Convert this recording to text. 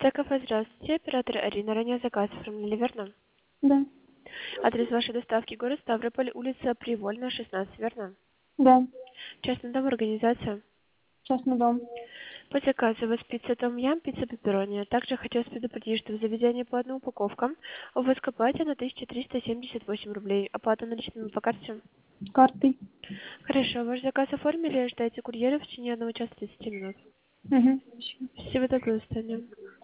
Кафе, здравствуйте. Оператор Арина. Ранее заказ оформили, верно? Да, Адрес вашей доставки город Ставрополь, улица Привольная, 16, верно? да, Частный дом, организация. частный дом. По заказу у вас пицца Том Ям, пицца пепперони. Также хотелось предупредить, что в заведении по одной упаковкам у вас к оплате на 1378 рублей. Оплата наличными по карте. Картой. Хорошо, ваш заказ оформили, ждайте курьера в течение 1 часа 30 минут. Угу. Всего доброго, до свидания.